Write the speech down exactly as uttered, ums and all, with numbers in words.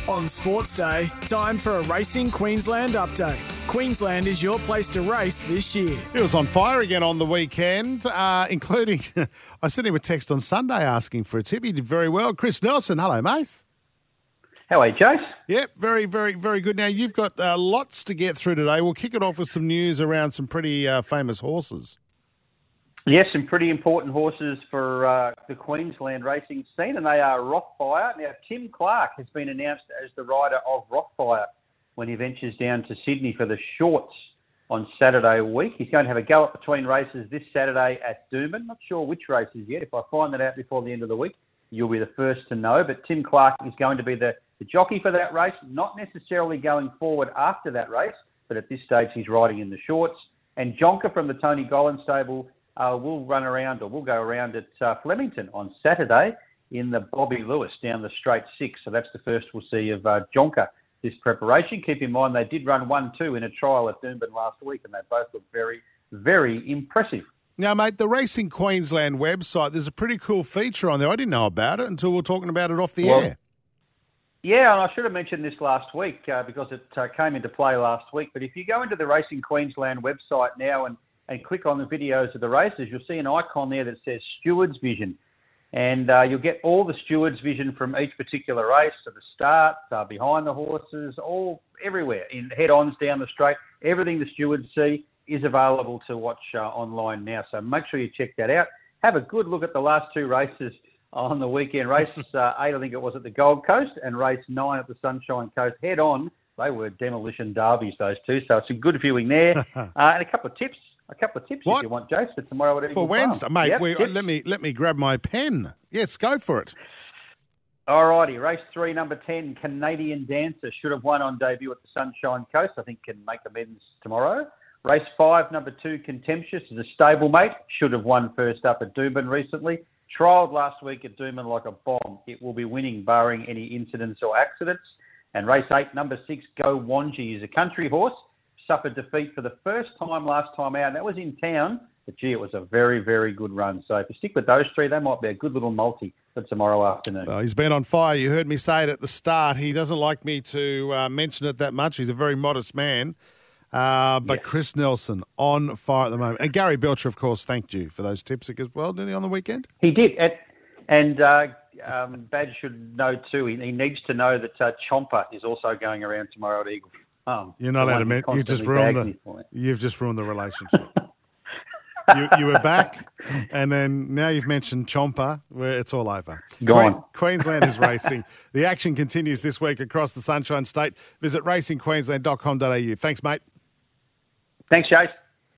On Sports Day, time for a Racing Queensland update. Queensland is your place to race this year. It was on fire again on the weekend, uh, including, I sent him a text on Sunday asking for a tip. He did very well. Chris Nelson, hello, mate. How are you, Jace? Yep, very, very, very good. Now, you've got uh, lots to get through today. We'll kick it off with some news around some pretty uh, famous horses. Yes, some pretty important horses for uh, the Queensland racing scene, and they are Rothfire. Now, Tim Clark has been announced as the rider of Rothfire when he ventures down to Sydney for the shorts on Saturday week. He's going to have a gallop between races this Saturday at Doomben. Not sure which races yet. If I find that out before the end of the week, you'll be the first to know. But Tim Clark is going to be the, the jockey for that race, not necessarily going forward after that race, but at this stage he's riding in the shorts. And Jonker from the Tony Gollan stable Uh, we'll run around, or we'll go around at uh, Flemington on Saturday in the Bobby Lewis down the straight six. So that's the first we'll see of uh, Jonker this preparation. Keep in mind they did run one two in a trial at Doomben last week, and they both look very, very impressive. Now, mate, the Racing Queensland website, there's a pretty cool feature on there. I didn't know about it until we were talking about it off the well, air. Yeah, and I should have mentioned this last week uh, because it uh, came into play last week. But if you go into the Racing Queensland website now and and click on the videos of the races, you'll see an icon there that says Steward's Vision. And uh, you'll get all the Steward's Vision from each particular race, to the start, uh, behind the horses, all everywhere, in head-ons down the straight. Everything the stewards see is available to watch uh, online now. So make sure you check that out. Have a good look at the last two races on the weekend. Race uh, eight, I think it was, at the Gold Coast, and race nine at the Sunshine Coast. Head-on, they were demolition derbies, those two. So some good viewing there. uh, and a couple of tips. A couple of tips what? if you want, Jace, for tomorrow at Eagle For Wednesday, Farm. mate. Yep, we, uh, let me let me grab my pen. Yes, go for it. All righty. Race three, number ten, Canadian Dancer, should have won on debut at the Sunshine Coast. I think can make amends tomorrow. Race five, number two, Contemptuous, is a stablemate. Should have won first up at Doomben recently. Trialled last week at Doomben like a bomb. It will be winning, barring any incidents or accidents. And race eight, number six, Go Wanji, is a country horse. Suffered defeat for the first time last time out, and that was in town. But, gee, it was a very, very good run. So if you stick with those three, they might be a good little multi for tomorrow afternoon. Well, he's been on fire. You heard me say it at the start. He doesn't like me to uh, mention it that much. He's a very modest man. Uh, but yes. Chris Nelson, on fire at the moment. And Gary Belcher, of course, thanked you for those tips as well, didn't he, on the weekend? He did. And, and uh, um, Badge should know, too, he, he needs to know that uh, Chomper is also going around tomorrow at Eagle. Um, You're not allowed to mention. You just ruined the. You've just ruined the relationship. you, you were back, and then now you've mentioned Chomper, where it's all over. Gone. Queen, Queensland is racing. The action continues this week across the Sunshine State. Visit racing queensland dot com dot a u. Thanks, mate. Thanks, Chase.